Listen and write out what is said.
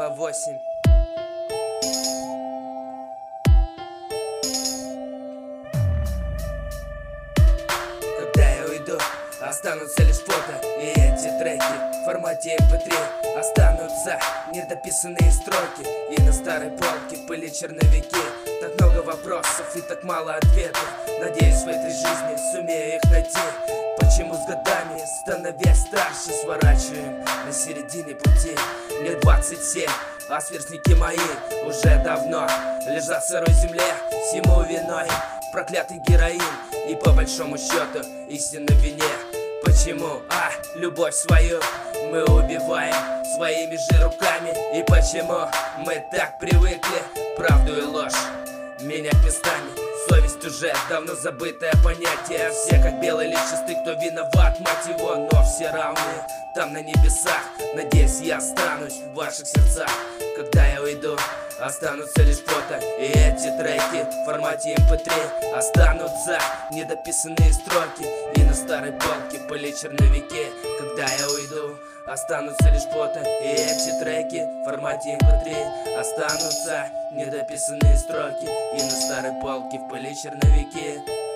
208. Когда я уйду, останутся лишь фото и эти треки в формате MP3. Останутся недописанные строки и на старой полке пыли черновики. Так много вопросов и так мало ответов. Надеюсь, в этой жизни сумею их найти. Почему с годами, становясь старше, сворачиваем на середине пути? Мне 27, а сверстники мои уже давно лежат в сырой земле. Всему виной проклятый героин и по большому счету истина в вине. Почему, любовь свою мы убиваем своими же руками? И почему мы так привыкли правду и ложь менять местами? Совесть уже давно забытое понятие. Все как белый лист чисты, кто виноват, мать его. Но все равны там на небесах. Надеюсь, я останусь в ваших сердцах. Когда я уйду, останутся лишь фото и эти треки в формате MP3. Останутся недописанные строки и на старой полке пыли черновики. Когда я уйду, останутся лишь фото и эти треки в формате MP3. Останутся недописанные строки и на старой полке в пыли черновики.